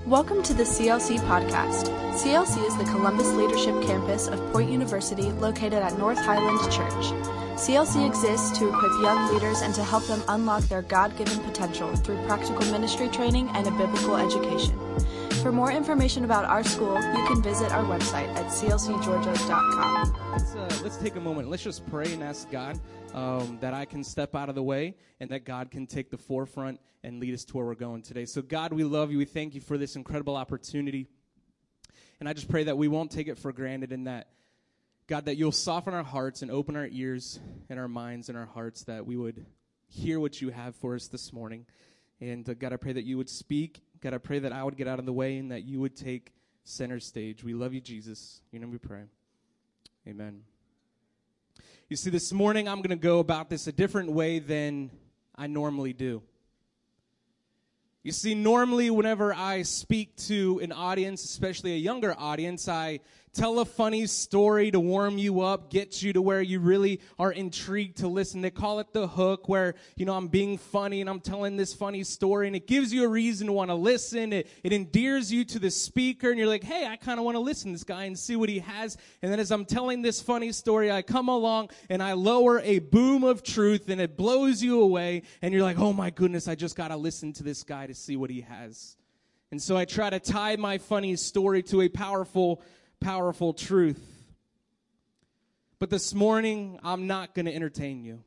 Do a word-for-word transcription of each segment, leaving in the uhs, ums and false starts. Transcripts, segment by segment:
Welcome to the C L C podcast. C L C is the Columbus Leadership Campus of Point University located at North Highland Church. C L C exists to equip young leaders and to help them unlock their God-given potential through practical ministry training and a biblical education. For more information about our school, you can visit our website at c l c georgia dot com. Let's, uh, let's take a moment. Let's just pray and ask God um, that I can step out of the way and that God can take the forefront and lead us to where we're going today. So God, we love you. We thank you for this incredible opportunity. And I just pray that we won't take it for granted and that, God, that you'll soften our hearts and open our ears and our minds and our hearts, that we would hear what you have for us this morning. And uh, God, I pray that you would speak. God, I pray that I would get out of the way and that you would take center stage. We love you, Jesus. In your name we pray. Amen. You see, this morning I'm going to go about this a different way than I normally do. You see, normally whenever I speak to an audience, especially a younger audience, I tell a funny story to warm you up, get you to where you really are intrigued to listen. They call it the hook, where, you know, I'm being funny and I'm telling this funny story, and it gives you a reason to want to listen. It, it endears you to the speaker, and you're like, hey, I kind of want to listen to this guy and see what he has. And then as I'm telling this funny story, I come along and I lower a boom of truth, and it blows you away, and you're like, oh my goodness, I just got to listen to this guy to see what he has. And so I try to tie my funny story to a powerful powerful truth. But this morning, I'm not going to entertain you.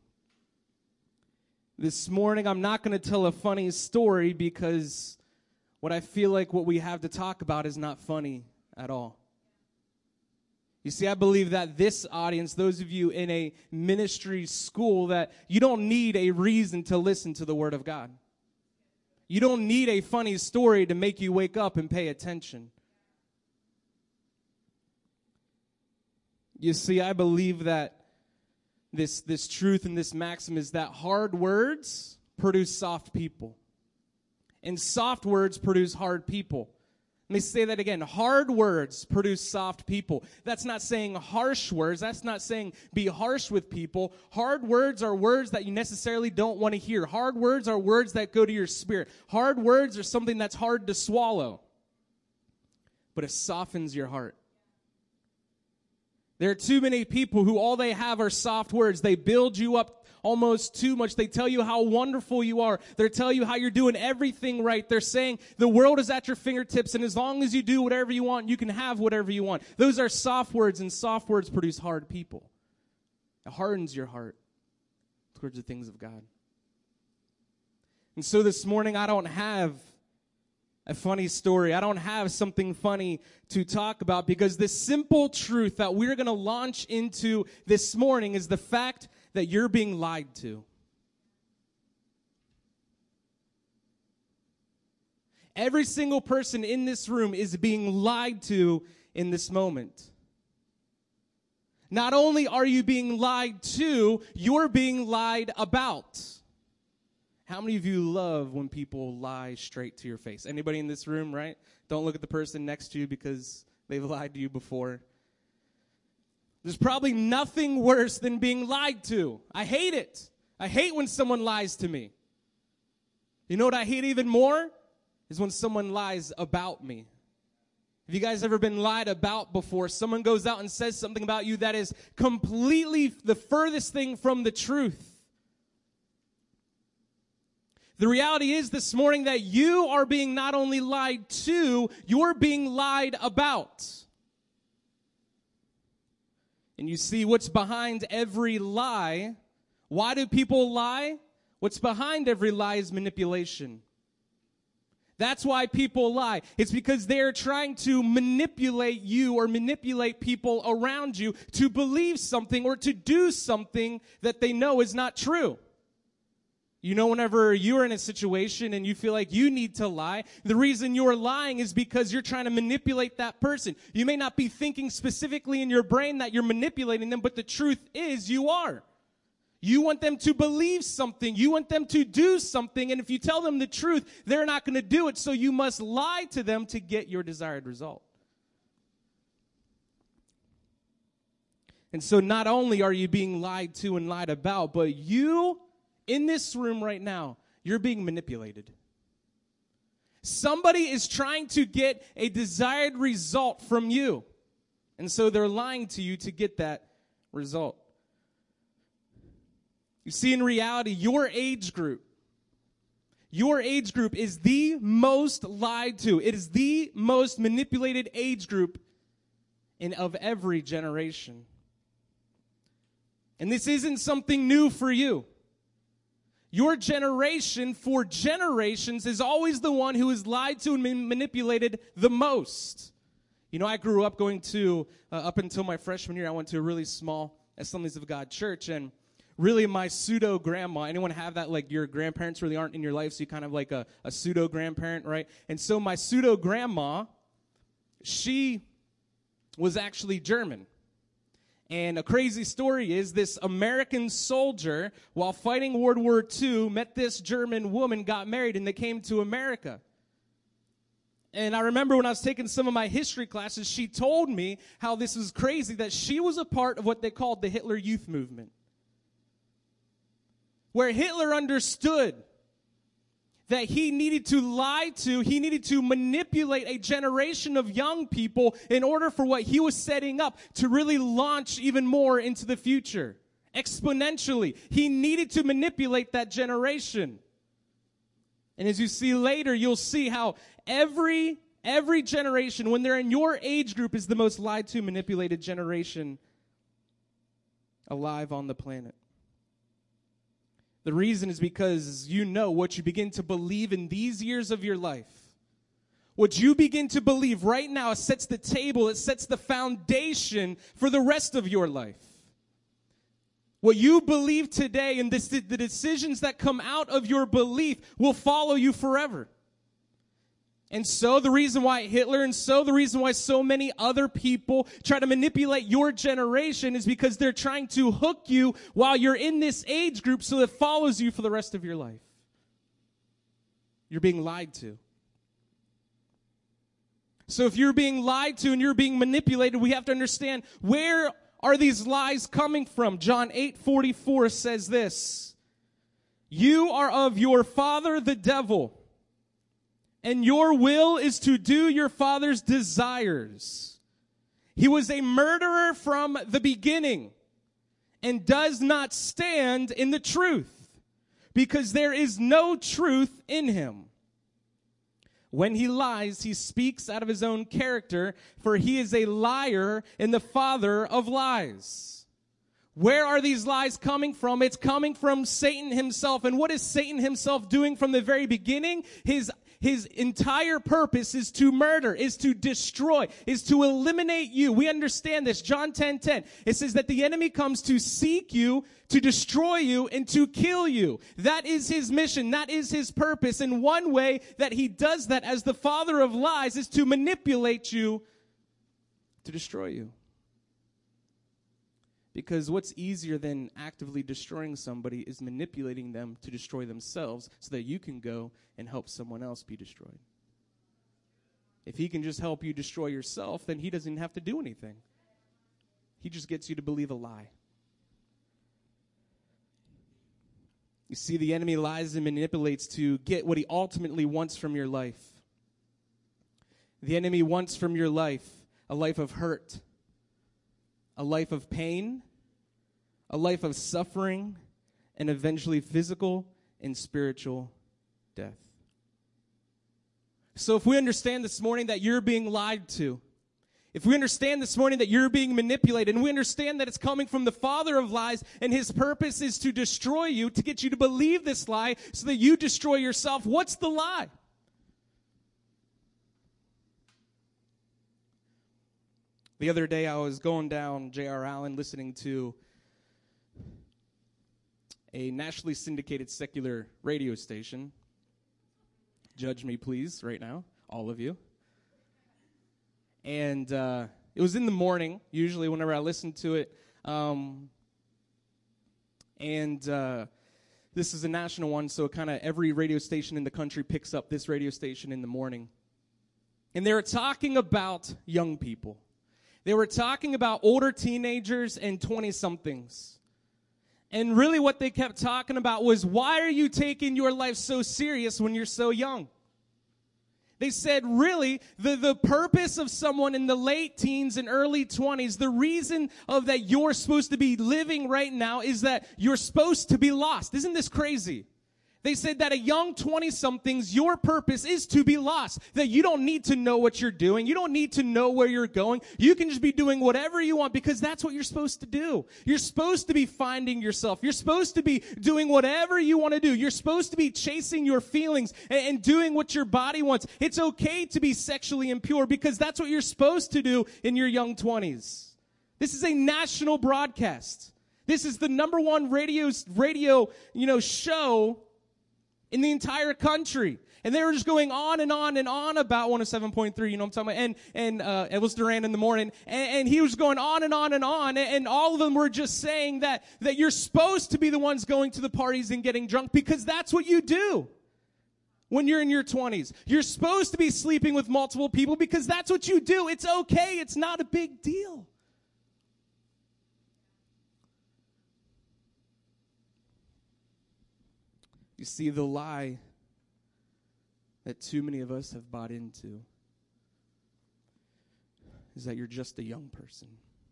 This morning, I'm not going to tell a funny story because what I feel like what we have to talk about is not funny at all. You see, I believe that this audience, those of you in a ministry school, that you don't need a reason to listen to the Word of God. You don't need a funny story to make you wake up and pay attention. You see, I believe that this, this truth and this maxim is that hard words produce soft people. And soft words produce hard people. Let me say that again. Hard words produce soft people. That's not saying harsh words. That's not saying be harsh with people. Hard words are words that you necessarily don't want to hear. Hard words are words that go to your spirit. Hard words are something that's hard to swallow. But it softens your heart. There are too many people who all they have are soft words. They build you up almost too much. They tell you how wonderful you are. They tell you how you're doing everything right. They're saying the world is at your fingertips, and as long as you do whatever you want, you can have whatever you want. Those are soft words, and soft words produce hard people. It hardens your heart towards the things of God. And so this morning, I don't have a funny story. I don't have something funny to talk about, because the simple truth that we're going to launch into this morning is the fact that you're being lied to. Every single person in this room is being lied to in this moment. Not only are you being lied to, you're being lied about. How many of you love when people lie straight to your face? Anybody in this room, right? Don't look at the person next to you because they've lied to you before. There's probably nothing worse than being lied to. I hate it. I hate when someone lies to me. You know what I hate even more? Is when someone lies about me. Have you guys ever been lied about before? Someone goes out and says something about you that is completely the furthest thing from the truth. The reality is this morning that you are being not only lied to, you're being lied about. And you see what's behind every lie. Why do people lie? What's behind every lie is manipulation. That's why people lie. It's because they're trying to manipulate you or manipulate people around you to believe something or to do something that they know is not true. You know, whenever you're in a situation and you feel like you need to lie, the reason you're lying is because you're trying to manipulate that person. You may not be thinking specifically in your brain that you're manipulating them, but the truth is you are. You want them to believe something. You want them to do something. And if you tell them the truth, they're not going to do it. So you must lie to them to get your desired result. And so not only are you being lied to and lied about, but you, in this room right now, you're being manipulated. Somebody is trying to get a desired result from you. And so they're lying to you to get that result. You see, in reality, your age group, your age group is the most lied to. It is the most manipulated age group in of every generation. And this isn't something new for you. Your generation, for generations, is always the one who is lied to and manipulated the most. You know, I grew up going to, uh, up until my freshman year, I went to a really small Assemblies of God church, and really my pseudo-grandma, anyone have that, like your grandparents really aren't in your life, so you kind of like a, a pseudo-grandparent, right? And so my pseudo-grandma, she was actually German. And a crazy story is this American soldier, while fighting World War Two, met this German woman, got married, and they came to America. And I remember when I was taking some of my history classes, she told me how this was crazy, that she was a part of what they called the Hitler Youth Movement, where Hitler understood that he needed to lie to, he needed to manipulate a generation of young people in order for what he was setting up to really launch even more into the future. Exponentially. He needed to manipulate that generation. And as you see later, you'll see how every, every generation, when they're in your age group, is the most lied to, manipulated generation alive on the planet. The reason is because you know what you begin to believe in these years of your life. What you begin to believe right now sets the table, it sets the foundation for the rest of your life. What you believe today and this, the decisions that come out of your belief will follow you forever. And so the reason why Hitler and so the reason why so many other people try to manipulate your generation is because they're trying to hook you while you're in this age group so that it follows you for the rest of your life. You're being lied to. So if you're being lied to and you're being manipulated, we have to understand, where are these lies coming from? John eight forty-four says this: "You are of your father the devil, and your will is to do your father's desires. He was a murderer from the beginning and does not stand in the truth, because there is no truth in him. When he lies, he speaks out of his own character, for he is a liar and the father of lies." Where are these lies coming from? It's coming from Satan himself. And what is Satan himself doing from the very beginning? His His entire purpose is to murder, is to destroy, is to eliminate you. We understand this. John ten ten. It says that the enemy comes to seek you, to destroy you, and to kill you. That is his mission. That is his purpose. And one way that he does that as the father of lies is to manipulate you, to destroy you. Because what's easier than actively destroying somebody is manipulating them to destroy themselves so that you can go and help someone else be destroyed. If he can just help you destroy yourself, then he doesn't have to do anything. He just gets you to believe a lie. You see, the enemy lies and manipulates to get what he ultimately wants from your life. The enemy wants from your life a life of hurt, a life of pain, a life of suffering, and eventually physical and spiritual death. So if we understand this morning that you're being lied to, if we understand this morning that you're being manipulated, and we understand that it's coming from the father of lies, and his purpose is to destroy you, to get you to believe this lie so that you destroy yourself, what's the lie? The other day I was going down J R Allen listening to a nationally syndicated secular radio station. Judge me, please, right now, all of you. And uh, it was in the morning, usually whenever I listen to it. Um, and uh, this is a national one, so kind of every radio station in the country picks up this radio station in the morning. And they were talking about young people. They were talking about older teenagers and twenty-somethings. And really what they kept talking about was, why are you taking your life so serious when you're so young? They said, really, the, the purpose of someone in the late teens and early twenties, the reason of that you're supposed to be living right now is that you're supposed to be lost. Isn't this crazy? They said that a young twenty-somethings, your purpose is to be lost. That you don't need to know what you're doing. You don't need to know where you're going. You can just be doing whatever you want because that's what you're supposed to do. You're supposed to be finding yourself. You're supposed to be doing whatever you want to do. You're supposed to be chasing your feelings and, and doing what your body wants. It's okay to be sexually impure because that's what you're supposed to do in your young twenties. This is a national broadcast. This is the number one radio, radio, you know, show in the entire country. And they were just going on and on and on about one oh seven point three, you know what I'm talking about? And, and, uh, it was Duran in the morning. And, and he was going on and on and on. And, and all of them were just saying that, that you're supposed to be the ones going to the parties and getting drunk because that's what you do when you're in your twenties. You're supposed to be sleeping with multiple people because that's what you do. It's okay. It's not a big deal. You see, the lie that too many of us have bought into is that you're just a young person.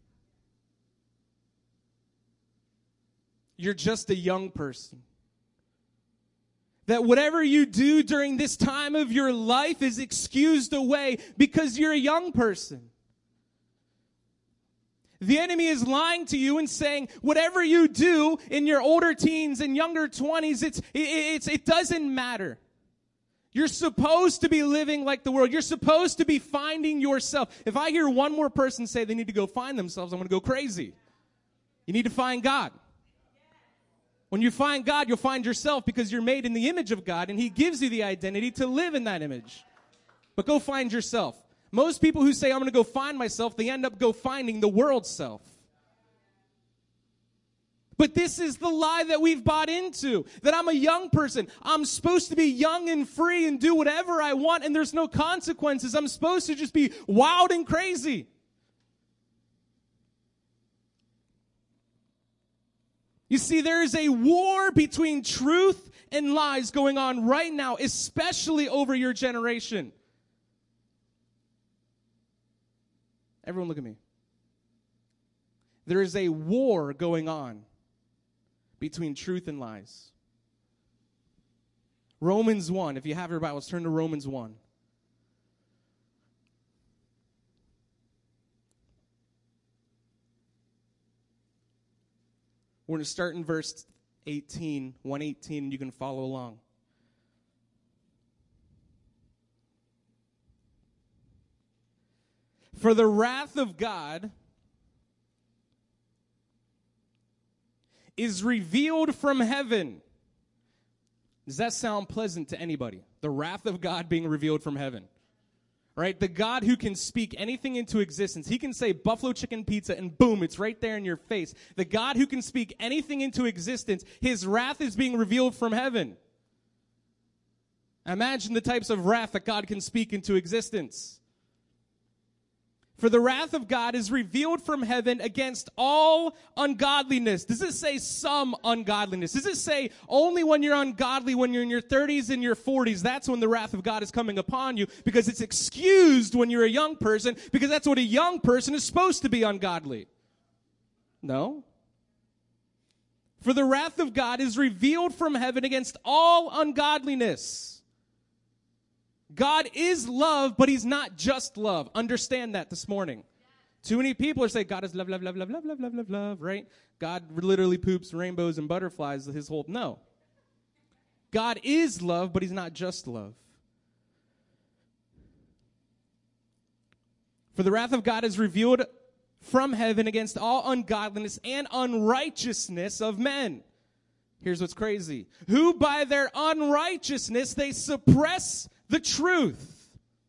You're just a young person. That whatever you do during this time of your life is excused away because you're a young person. The enemy is lying to you and saying, whatever you do in your older teens and younger twenties, it's, it's, it doesn't matter. You're supposed to be living like the world. You're supposed to be finding yourself. If I hear one more person say they need to go find themselves, I'm going to go crazy. You need to find God. When you find God, you'll find yourself because you're made in the image of God, and He gives you the identity to live in that image. But go find yourself. Most people who say, I'm going to go find myself, they end up go finding the world's self. But this is the lie that we've bought into, that I'm a young person. I'm supposed to be young and free and do whatever I want, and there's no consequences. I'm supposed to just be wild and crazy. You see, there is a war between truth and lies going on right now, especially over your generation. Everyone look at me. There is a war going on between truth and lies. Romans one. If you have your Bibles, turn to Romans one. We're going to start in verse eighteen, one eighteen, and you can follow along. For the wrath of God is revealed from heaven. Does that sound pleasant to anybody? The wrath of God being revealed from heaven. Right? The God who can speak anything into existence. He can say buffalo chicken pizza and boom, it's right there in your face. The God who can speak anything into existence, His wrath is being revealed from heaven. Imagine the types of wrath that God can speak into existence. For the wrath of God is revealed from heaven against all ungodliness. Does it say some ungodliness? Does it say only when you're ungodly, when you're in your thirties and your forties, that's when the wrath of God is coming upon you? Because it's excused when you're a young person, because that's what a young person is supposed to be, ungodly. No. For the wrath of God is revealed from heaven against all ungodliness. God is love, but He's not just love. Understand that this morning. Too many people are saying God is love, love, love, love, love, love, love, love, love, right? God literally poops rainbows and butterflies His whole, no. God is love, but He's not just love. For the wrath of God is revealed from heaven against all ungodliness and unrighteousness of men. Here's what's crazy. Who by their unrighteousness they suppress the truth.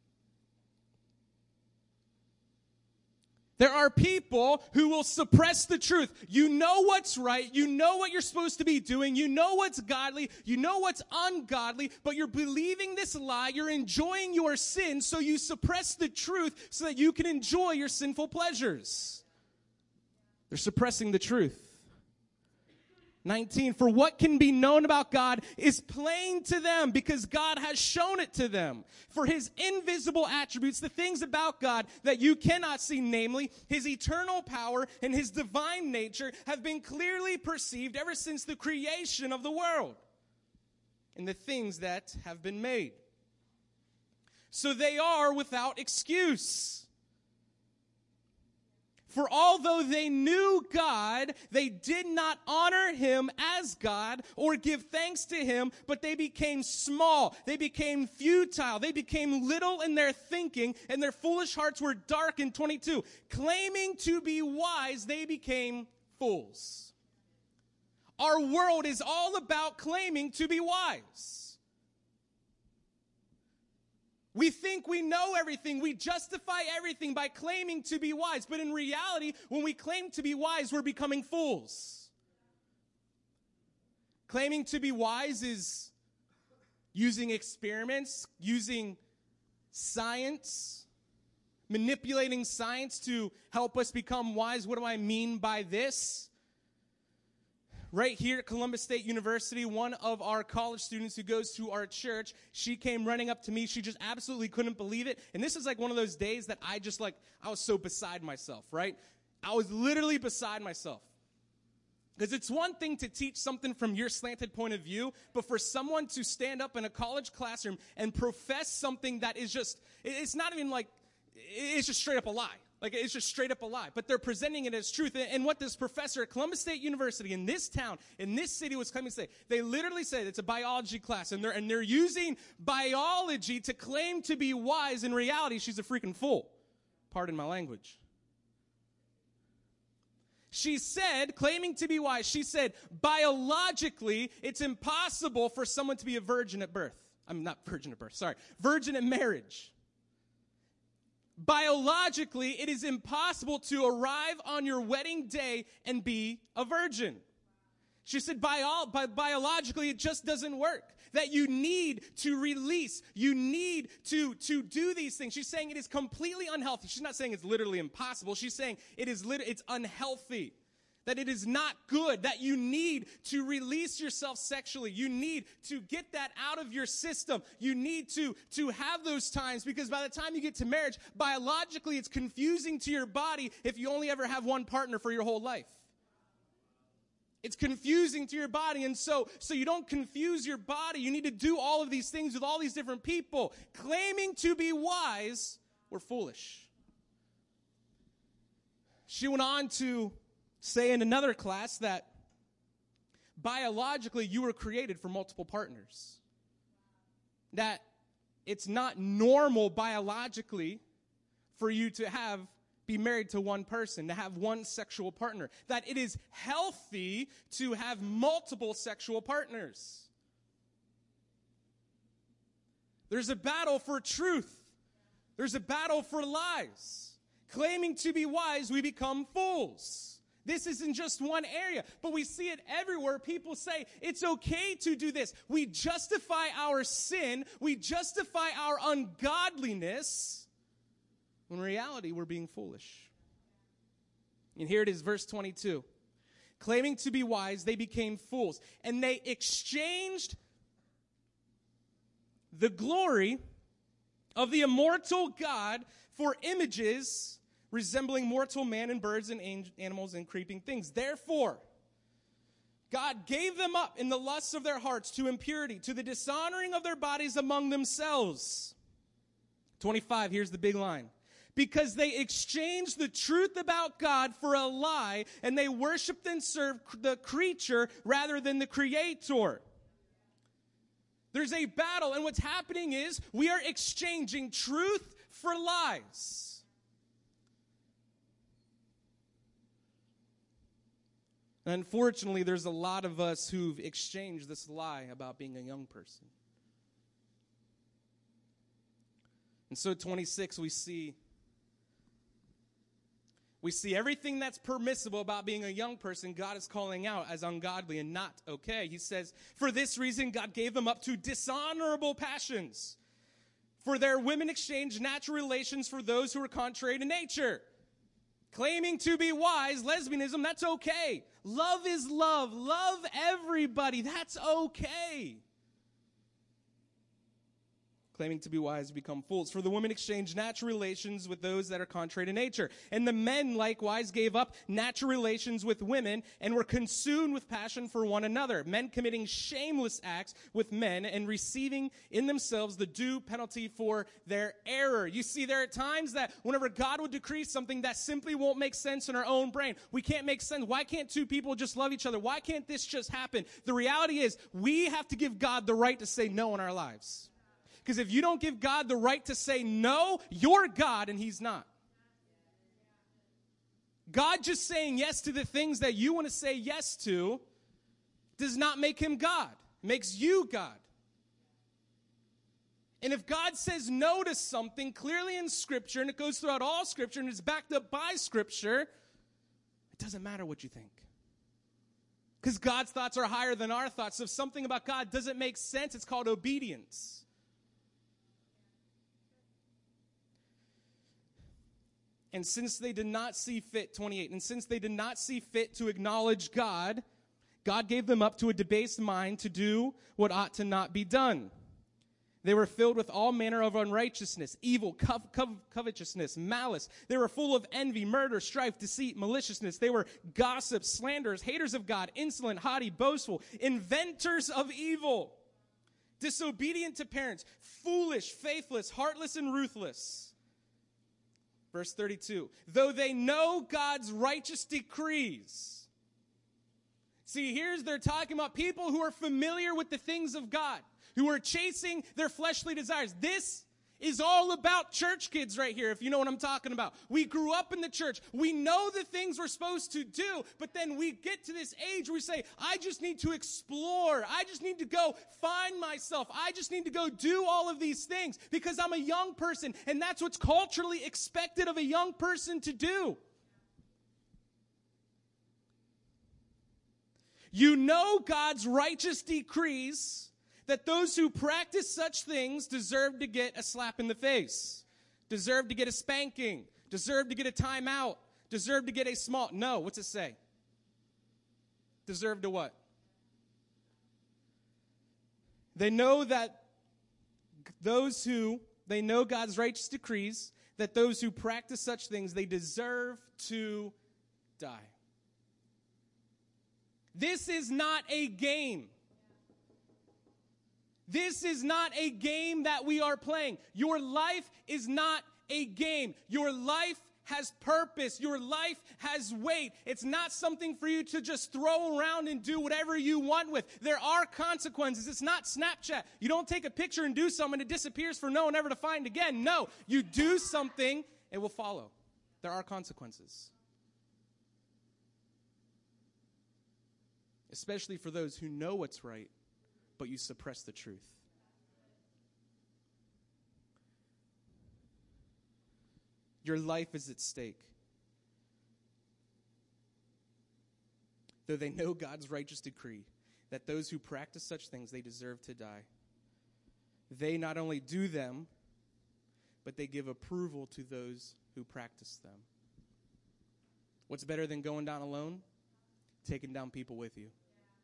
There are people who will suppress the truth. You know what's right. You know what you're supposed to be doing. You know what's godly. You know what's ungodly. But you're believing this lie. You're enjoying your sin. So you suppress the truth so that you can enjoy your sinful pleasures. They're suppressing the truth. nineteen, for what can be known about God is plain to them because God has shown it to them. For his invisible attributes, the things about God that you cannot see, namely his eternal power and his divine nature, have been clearly perceived ever since the creation of the world and the things that have been made. So they are without excuse. For although they knew God, they did not honor him as God or give thanks to him, but they became small. They became futile. They became little in their thinking, and their foolish hearts were darkened. twenty-two. Claiming to be wise, they became fools. Our world is all about claiming to be wise. We think we know everything. We justify everything by claiming to be wise. But in reality, when we claim to be wise, we're becoming fools. Claiming to be wise is using experiments, using science, manipulating science to help us become wise. What do I mean by this? Right here at Columbus State University, one of our college students who goes to our church, she came running up to me. She just absolutely couldn't believe it. And this is like one of those days that I just like, I was so beside myself, right? I was literally beside myself. Because it's one thing to teach something from your slanted point of view, but for someone to stand up in a college classroom and profess something that is just, it's not even like, it's just straight up a lie. Like, it's just straight up a lie. But they're presenting it as truth. And what this professor at Columbus State University in this town, in this city, was claiming to say, they literally say it's a biology class, and they're, and they're using biology to claim to be wise. In reality, she's a freaking fool. Pardon my language. She said, claiming to be wise, she said, biologically, it's impossible for someone to be a virgin at birth. I'm not virgin at birth, sorry. Virgin at marriage. Biologically, it is impossible to arrive on your wedding day and be a virgin. She said, bio- bi- biologically, it just doesn't work. That you need to release. You need to, to do these things. She's saying it is completely unhealthy. She's not saying it's literally impossible. She's saying it is lit- it's unhealthy. That it is not good, that you need to release yourself sexually. You need to get that out of your system. You need to, to have those times, because by the time you get to marriage, biologically it's confusing to your body if you only ever have one partner for your whole life. It's confusing to your body, and so, so you don't confuse your body. You need to do all of these things with all these different people. Claiming to be wise, we're foolish. She went on to say in another class that biologically you were created for multiple partners. That it's not normal biologically for you to have be married to one person, to have one sexual partner. That it is healthy to have multiple sexual partners. There's a battle for truth. There's a battle for lies. Claiming to be wise, we become fools. This isn't just one area, but we see it everywhere. People say it's okay to do this. We justify our sin. We justify our ungodliness. When in reality, we're being foolish. And here it is, verse twenty-two. Claiming to be wise, they became fools. And they exchanged the glory of the immortal God for images resembling mortal man and birds and animals and creeping things. Therefore, God gave them up in the lusts of their hearts to impurity, to the dishonoring of their bodies among themselves. twenty-five, here's the big line. Because they exchanged the truth about God for a lie, and they worshiped and served the creature rather than the Creator. There's a battle, and what's happening is we are exchanging truth for lies. Unfortunately, there's a lot of us who've exchanged this lie about being a young person. And so twenty-six, we see we see everything that's permissible about being a young person, God is calling out as ungodly and not okay. He says, for this reason, God gave them up to dishonorable passions. For their women exchanged natural relations for those who are contrary to nature. Claiming to be wise, lesbianism, that's okay. Love is love. Love everybody. That's okay. Claiming to be wise become fools. For the women exchange natural relations with those that are contrary to nature. And the men likewise gave up natural relations with women and were consumed with passion for one another. Men committing shameless acts with men and receiving in themselves the due penalty for their error. You see, there are times that whenever God would decree something that simply won't make sense in our own brain. We can't make sense. Why can't two people just love each other? Why can't this just happen? The reality is we have to give God the right to say no in our lives. Because if you don't give God the right to say no, you're God and he's not. God just saying yes to the things that you want to say yes to does not make him God. It makes you God. And if God says no to something clearly in Scripture, and it goes throughout all Scripture, and it's backed up by Scripture, it doesn't matter what you think. Because God's thoughts are higher than our thoughts. So if something about God doesn't make sense, it's called obedience. And since they did not see fit, twenty-eight, and since they did not see fit to acknowledge God, God gave them up to a debased mind to do what ought to not be done. They were filled with all manner of unrighteousness, evil, co- co- covetousness, malice. They were full of envy, murder, strife, deceit, maliciousness. They were gossips, slanderers, haters of God, insolent, haughty, boastful, inventors of evil, disobedient to parents, foolish, faithless, heartless, and ruthless. Verse thirty-two, though they know God's righteous decrees. See, here's, they're talking about people who are familiar with the things of God, who are chasing their fleshly desires. This is all about church kids right here, if you know what I'm talking about. We grew up in the church. We know the things we're supposed to do, but then we get to this age where we say, I just need to explore. I just need to go find myself. I just need to go do all of these things because I'm a young person, and that's what's culturally expected of a young person to do. You know God's righteous decrees that those who practice such things deserve to get a slap in the face, deserve to get a spanking, deserve to get a timeout, deserve to get a small, no, what's it say? Deserve to what? They know that those who, they know God's righteous decrees, that those who practice such things, they deserve to die. This is not a game. This is not a game that we are playing. Your life is not a game. Your life has purpose. Your life has weight. It's not something for you to just throw around and do whatever you want with. There are consequences. It's not Snapchat. You don't take a picture and do something, it disappears for no one ever to find again. No, you do something, it will follow. There are consequences. Especially for those who know what's right, but you suppress the truth. Your life is at stake. Though they know God's righteous decree that those who practice such things, they deserve to die. They not only do them, but they give approval to those who practice them. What's better than going down alone? Taking down people with you.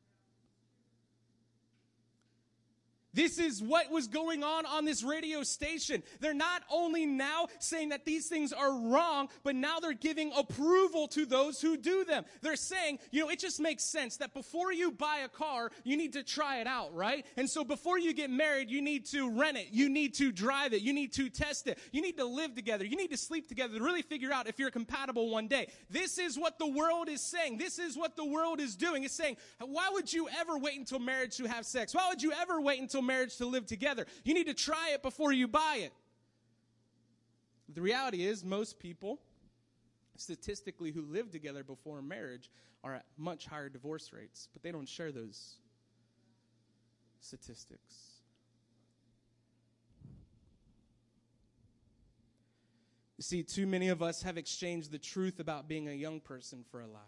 This is what was going on on this radio station. They're not only now saying that these things are wrong, but now they're giving approval to those who do them. They're saying, you know, it just makes sense that before you buy a car, you need to try it out, right? And so before you get married, you need to rent it. You need to drive it. You need to test it. You need to live together. You need to sleep together to really figure out if you're compatible one day. This is what the world is saying. This is what the world is doing. It's saying, why would you ever wait until marriage to have sex? Why would you ever wait until marriage to live together? You need to try it before you buy it. The reality is most people, statistically, who live together before marriage are at much higher divorce rates, but they don't share those statistics. You see, too many of us have exchanged the truth about being a young person for a lie.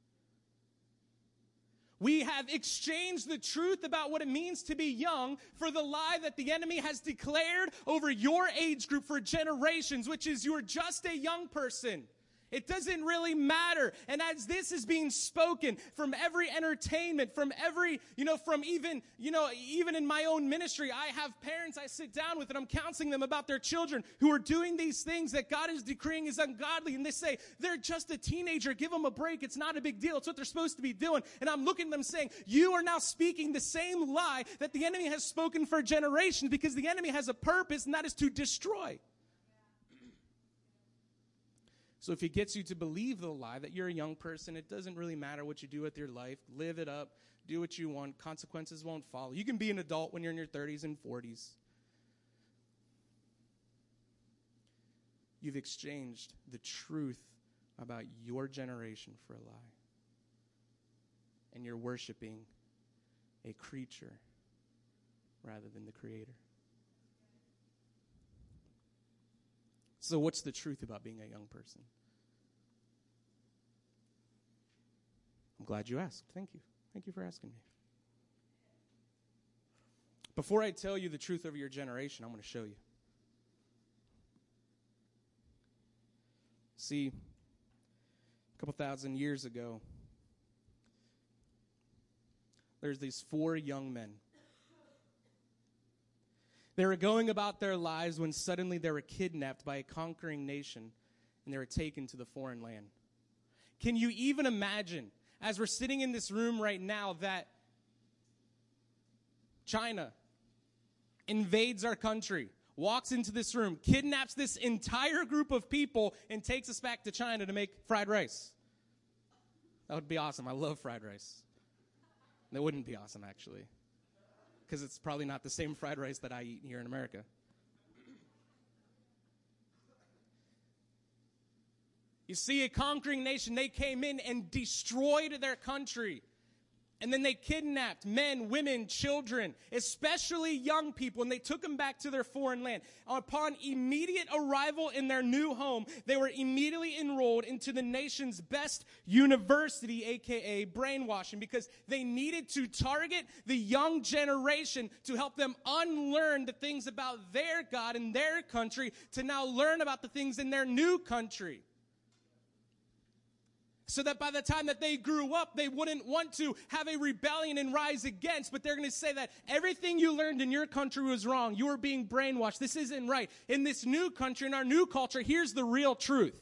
We have exchanged the truth about what it means to be young for the lie that the enemy has declared over your age group for generations, which is you're just a young person. It doesn't really matter. And as this is being spoken from every entertainment, from every, you know, from even, you know, even in my own ministry, I have parents I sit down with and I'm counseling them about their children who are doing these things that God is decreeing is ungodly. And they say, they're just a teenager. Give them a break. It's not a big deal. It's what they're supposed to be doing. And I'm looking at them saying, you are now speaking the same lie that the enemy has spoken for generations, because the enemy has a purpose, and that is to destroy. So if he gets you to believe the lie that you're a young person, it doesn't really matter what you do with your life. Live it up. Do what you want. Consequences won't follow. You can be an adult when you're in your thirties and forties. You've exchanged the truth about your generation for a lie. And you're worshiping a creature rather than the Creator. So what's the truth about being a young person? I'm glad you asked. Thank you. Thank you for asking me. Before I tell you the truth of your generation, I'm going to show you. See, a couple thousand years ago, there's these four young men. They were going about their lives when suddenly they were kidnapped by a conquering nation and they were taken to the foreign land. Can you even imagine, as we're sitting in this room right now, that China invades our country, walks into this room, kidnaps this entire group of people, and takes us back to China to make fried rice? That would be awesome. I love fried rice. That wouldn't be awesome, actually, because it's probably not the same fried rice that I eat here in America. You see, a conquering nation, they came in and destroyed their country. And then they kidnapped men, women, children, especially young people, and they took them back to their foreign land. Upon immediate arrival in their new home, they were immediately enrolled into the nation's best university, a k a brainwashing, because they needed to target the young generation to help them unlearn the things about their God and their country to now learn about the things in their new country. So that by the time that they grew up, they wouldn't want to have a rebellion and rise against, but they're going to say that everything you learned in your country was wrong. You were being brainwashed. This isn't right. In this new country, in our new culture, here's the real truth.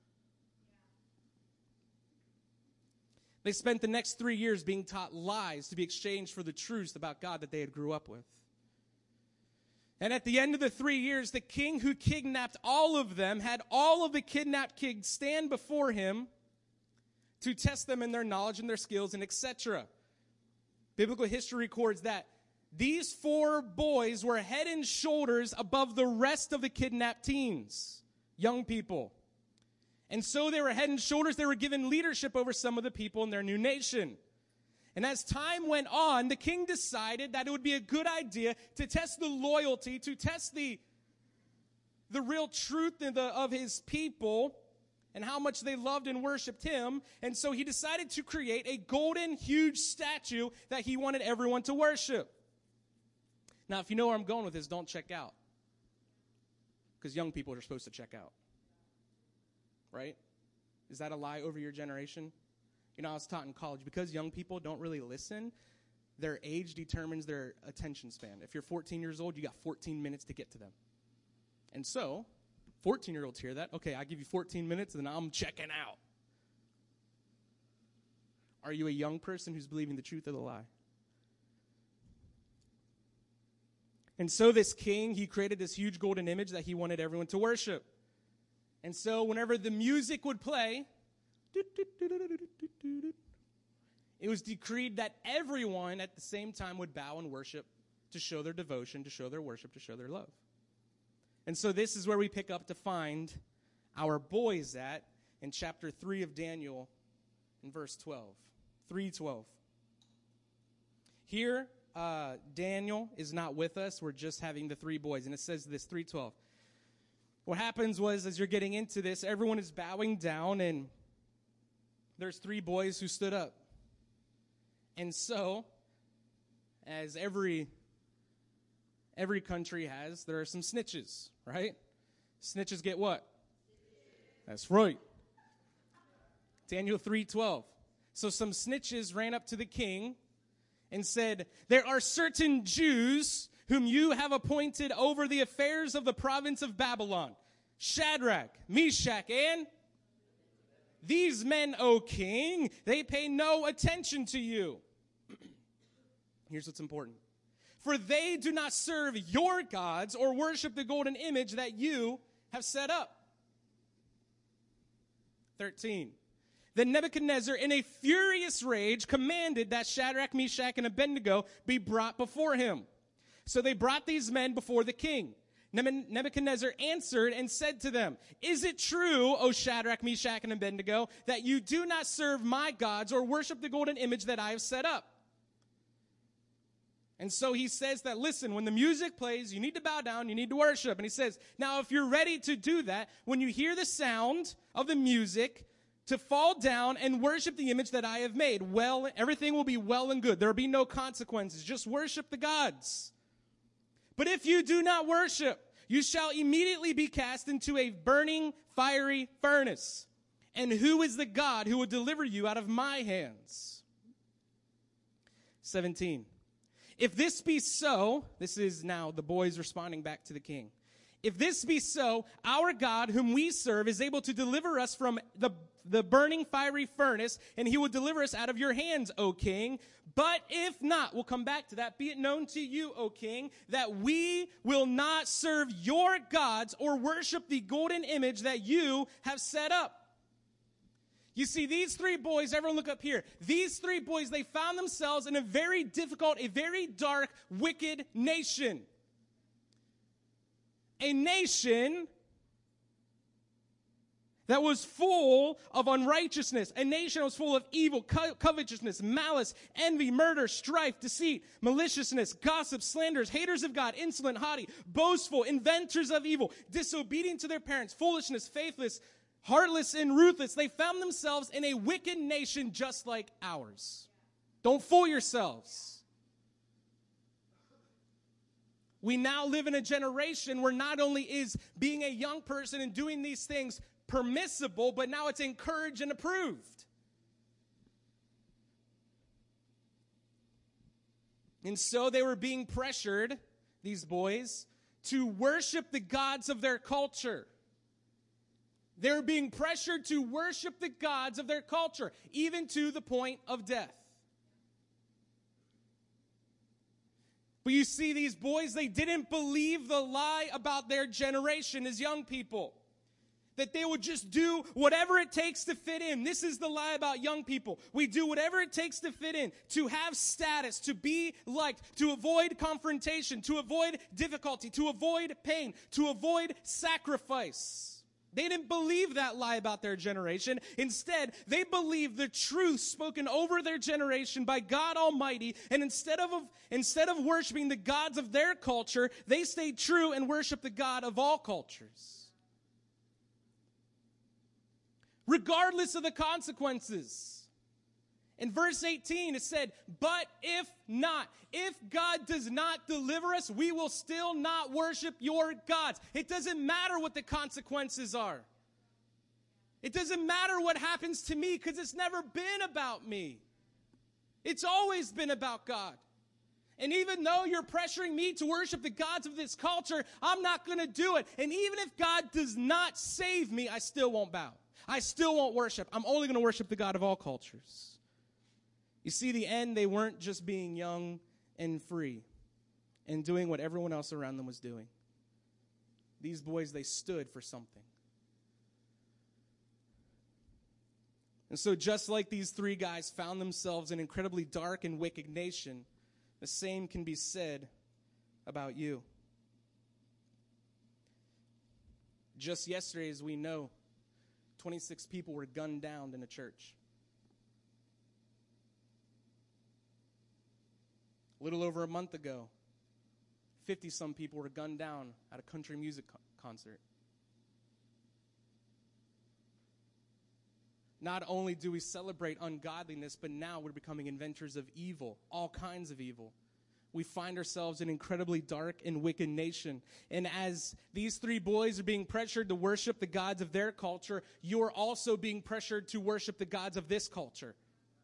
They spent the next three years being taught lies to be exchanged for the truths about God that they had grew up with. And at the end of the three years, the king who kidnapped all of them had all of the kidnapped kids stand before him to test them in their knowledge and their skills and et cetera. Biblical history records that these four boys were head and shoulders above the rest of the kidnapped teens, young people. And so they were head and shoulders. They were given leadership over some of the people in their new nation. And as time went on, the king decided that it would be a good idea to test the loyalty, to test the, the real truth of, the, of his people, and how much they loved and worshiped him. And so he decided to create a golden, huge statue that he wanted everyone to worship. Now, if you know where I'm going with this, don't check out. Because young people are supposed to check out. Right? Is that a lie over your generation? You know, I was taught in college, because young people don't really listen, their age determines their attention span. If you're fourteen years old, you got fourteen minutes to get to them. And so fourteen-year-olds hear that. Okay, I give you fourteen minutes, and then I'm checking out. Are you a young person who's believing the truth of the lie? And so this king, he created this huge golden image that he wanted everyone to worship. And so whenever the music would play, it was decreed that everyone at the same time would bow and worship to show their devotion, to show their worship, to show their love. And so this is where we pick up to find our boys at in chapter three of Daniel in verse twelve. three twelve. Here, uh, Daniel is not with us. We're just having the three boys. And it says this, three twelve. What happens was, as you're getting into this, everyone is bowing down, and there's three boys who stood up. And so, as every every country has, there are some snitches, right? Snitches get what? That's right. Daniel three twelve. So some snitches ran up to the king and said, there are certain Jews whom you have appointed over the affairs of the province of Babylon. Shadrach, Meshach, and these men, O king, they pay no attention to you. Here's what's important. For they do not serve your gods or worship the golden image that you have set up. thirteen. Then Nebuchadnezzar, in a furious rage, commanded that Shadrach, Meshach, and Abednego be brought before him. So they brought these men before the king. Nebuchadnezzar answered and said to them, is it true, O Shadrach, Meshach, and Abednego, that you do not serve my gods or worship the golden image that I have set up? And so he says that, listen, when the music plays, you need to bow down, you need to worship. And he says, now if you're ready to do that, when you hear the sound of the music, to fall down and worship the image that I have made, well, everything will be well and good. There will be no consequences. Just worship the gods. But if you do not worship, you shall immediately be cast into a burning, fiery furnace. And who is the God who will deliver you out of my hands? seventeen. If this be so, this is now the boys responding back to the king. If this be so, our God whom we serve is able to deliver us from the, the burning fiery furnace, and he will deliver us out of your hands, O king. But if not, we'll come back to that. Be it known to you, O king, that we will not serve your gods or worship the golden image that you have set up. You see, these three boys, everyone look up here. These three boys, they found themselves in a very difficult, a very dark, wicked nation. A nation that was full of unrighteousness. A nation that was full of evil, co- covetousness, malice, envy, murder, strife, deceit, maliciousness, gossip, slanders, haters of God, insolent, haughty, boastful, inventors of evil, disobedient to their parents, foolishness, faithless, heartless, and ruthless. They found themselves in a wicked nation just like ours. Don't fool yourselves. We now live in a generation where not only is being a young person and doing these things permissible, but now it's encouraged and approved. And so they were being pressured, these boys, to worship the gods of their culture. They were being pressured to worship the gods of their culture, even to the point of death. But you see, these boys, they didn't believe the lie about their generation as young people. That they would just do whatever it takes to fit in. This is the lie about young people. We do whatever it takes to fit in, to have status, to be liked, to avoid confrontation, to avoid difficulty, to avoid pain, to avoid sacrifice. They didn't believe that lie about their generation. Instead, they believed the truth spoken over their generation by God Almighty. And instead of, instead of worshiping the gods of their culture, they stayed true and worshiped the God of all cultures. Regardless of the consequences. In verse eighteen, it said, but if not, if God does not deliver us, we will still not worship your gods. It doesn't matter what the consequences are. It doesn't matter what happens to me because it's never been about me. It's always been about God. And even though you're pressuring me to worship the gods of this culture, I'm not going to do it. And even if God does not save me, I still won't bow. I still won't worship. I'm only going to worship the God of all cultures. You see, the end, they weren't just being young and free and doing what everyone else around them was doing. These boys, they stood for something. And so just like these three guys found themselves in an incredibly dark and wicked nation, the same can be said about you. Just yesterday, as we know, twenty-six people were gunned down in a church. A little over a month ago, fifty-some people were gunned down at a country music co- concert. Not only do we celebrate ungodliness, but now we're becoming inventors of evil, all kinds of evil. we find ourselves in an incredibly dark and wicked nation. And as these three boys are being pressured to worship the gods of their culture, you are also being pressured to worship the gods of this culture.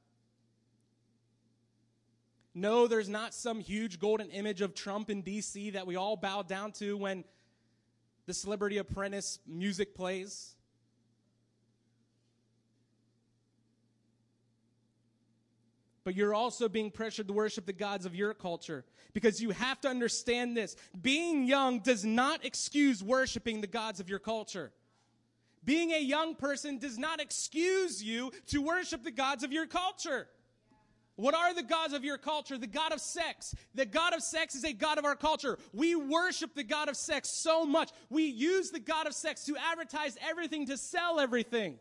No, there's not some huge golden image of Trump in D C that we all bow down to when the Celebrity Apprentice music plays. But you're also being pressured to worship the gods of your culture, because you have to understand this. Being young does not excuse worshiping the gods of your culture. Being a young person does not excuse you to worship the gods of your culture. What are the gods of your culture? The god of sex. The god of sex is a god of our culture. We worship the god of sex so much. We use the god of sex to advertise everything, to sell everything.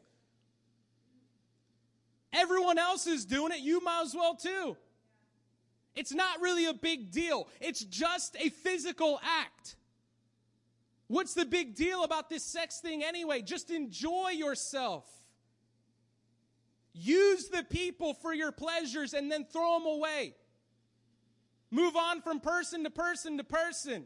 Everyone else is doing it. You might as well too. It's not really a big deal. It's just a physical act. What's the big deal about this sex thing anyway? Just enjoy yourself. Use the people for your pleasures and then throw them away. Move on from person to person to person.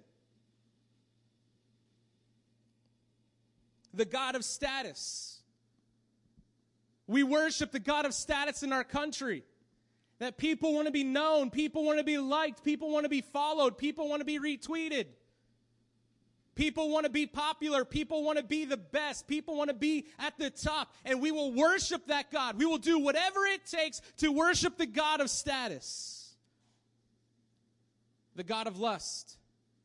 The god of status. We worship the god of status in our country. That people want to be known, people want to be liked, people want to be followed, people want to be retweeted. People want to be popular. People want to be the best. People want to be at the top. And we will worship that God. We will do whatever it takes to worship the God of status. The God of lust.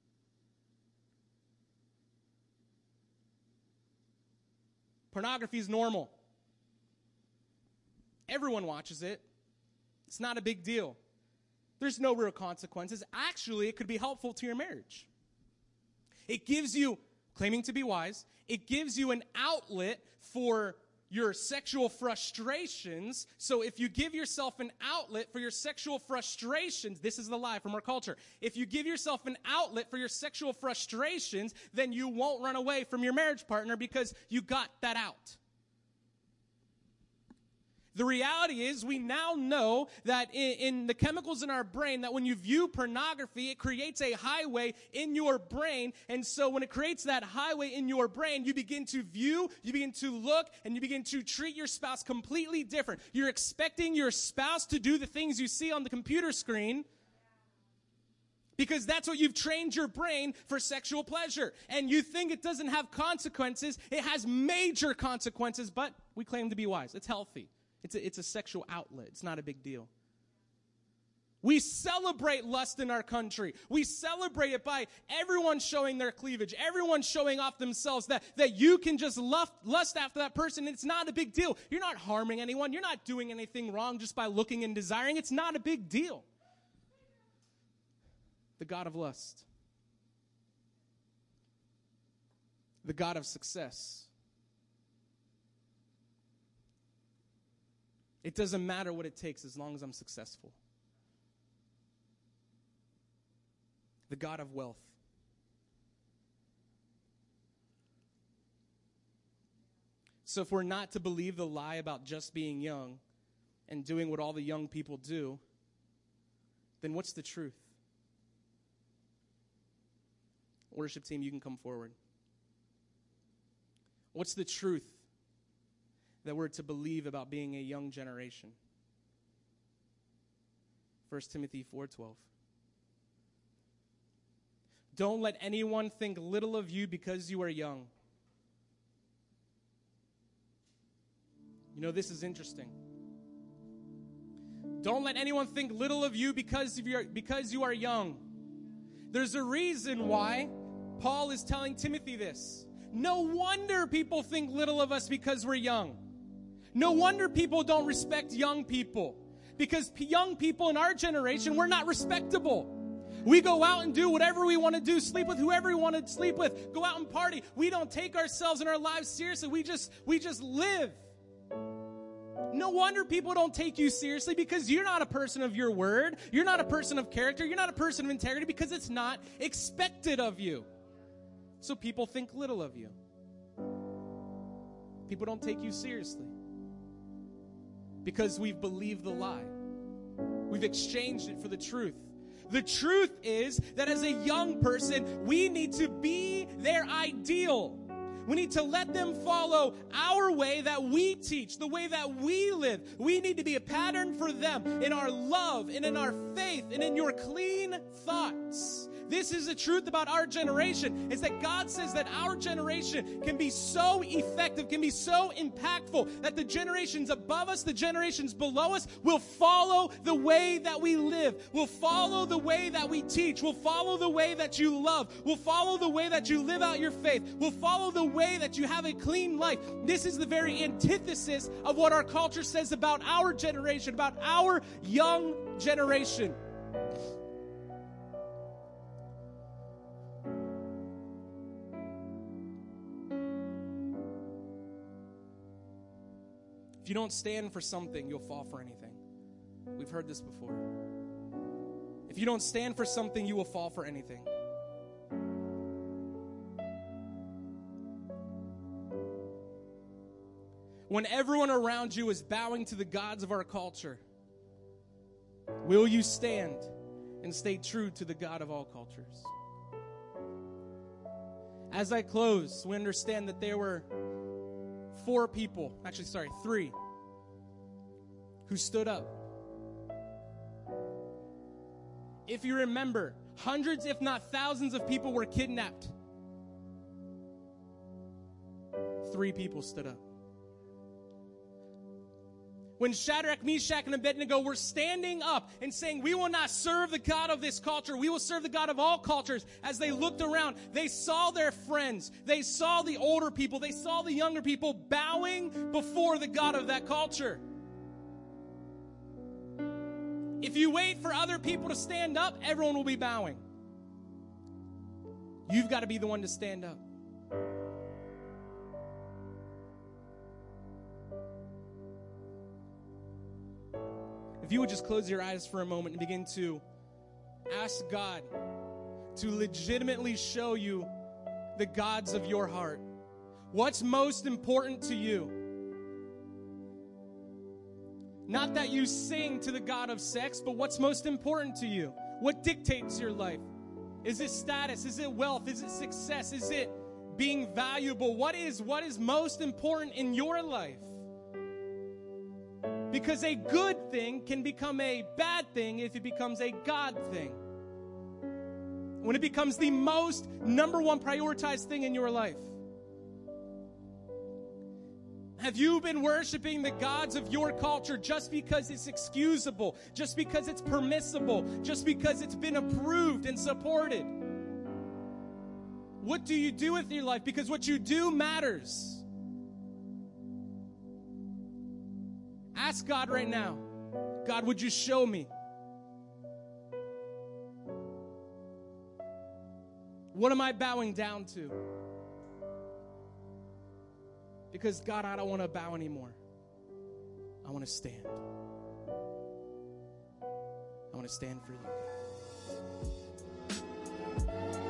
Pornography is normal. Everyone watches it. It's not a big deal. There's no real consequences. Actually, it could be helpful to your marriage. It gives you, claiming to be wise, it gives you an outlet for your sexual frustrations. So if you give yourself an outlet for your sexual frustrations, this is the lie from our culture. If you give yourself an outlet for your sexual frustrations, then you won't run away from your marriage partner because you got that out. The reality is we now know that in, in the chemicals in our brain, that when you view pornography, it creates a highway in your brain. And so when it creates that highway in your brain, you begin to view, you begin to look, and you begin to treat your spouse completely different. You're expecting your spouse to do the things you see on the computer screen because that's what you've trained your brain for sexual pleasure. And you think it doesn't have consequences. It has major consequences, but we claim to be wise. It's healthy. It's a, it's a sexual outlet. It's not a big deal. We celebrate lust in our country. We celebrate it by everyone showing their cleavage, everyone showing off themselves, that, that you can just lust, lust after that person. It's not a big deal. You're not harming anyone. You're not doing anything wrong just by looking and desiring. It's not a big deal. The god of lust. The god of success. It doesn't matter what it takes as long as I'm successful. The god of wealth. So if we're not to believe the lie about just being young and doing what all the young people do, then what's the truth? Worship team, you can come forward. What's the truth that we're to believe about being a young generation? First Timothy four twelve. Don't let anyone think little of you because you are young. You know, this is interesting. Don't let anyone think little of you because, of your, because you are young. There's a reason why Paul is telling Timothy this. No wonder people think little of us because we're young. No wonder people don't respect young people. Because young people in our generation, we're not respectable. We go out and do whatever we want to do, sleep with whoever we want to sleep with, go out and party. We don't take ourselves and our lives seriously. We just, we just live. No wonder people don't take you seriously, because you're not a person of your word. You're not a person of character. You're not a person of integrity, because it's not expected of you. So people think little of you. People don't take you seriously because we've believed the lie. We've exchanged it for the truth. The truth is that as a young person, we need to be their ideal. We need to let them follow our way that we teach, the way that we live. We need to be a pattern for them in our love and in our faith and in your clean thoughts. This is the truth about our generation, is that God says that our generation can be so effective, can be so impactful, that the generations above us, the generations below us, will follow the way that we live, will follow the way that we teach, will follow the way that you love, will follow the way that you live out your faith, will follow the way that you have a clean life. This is the very antithesis of what our culture says about our generation, about our young generation. If you don't stand for something, you'll fall for anything. We've heard this before. If you don't stand for something, you will fall for anything. When everyone around you is bowing to the gods of our culture, will you stand and stay true to the God of all cultures? As I close, we understand that there were four people, actually, sorry, three, who stood up. If you remember, hundreds, if not thousands of people were kidnapped. Three people stood up. When Shadrach, Meshach, and Abednego were standing up and saying, we will not serve the God of this culture, we will serve the God of all cultures, as they looked around, they saw their friends, they saw the older people, they saw the younger people bowing before the God of that culture. If you wait for other people to stand up, everyone will be bowing. You've got to be the one to stand up. If you would just close your eyes for a moment and begin to ask God to legitimately show you the gods of your heart. What's most important to you? Not that you sing to the God of sex, but what's most important to you? What dictates your life? Is it status? Is it wealth? Is it success? Is it being valuable? What is, what is most important in your life? Because a good thing can become a bad thing if it becomes a God thing. When it becomes the most number one prioritized thing in your life. Have you been worshiping the gods of your culture just because it's excusable, just because it's permissible, just because it's been approved and supported? What do you do with your life? Because what you do matters. Ask God right now, God, would you show me? What am I bowing down to? Because, God, I don't want to bow anymore. I want to stand. I want to stand for you.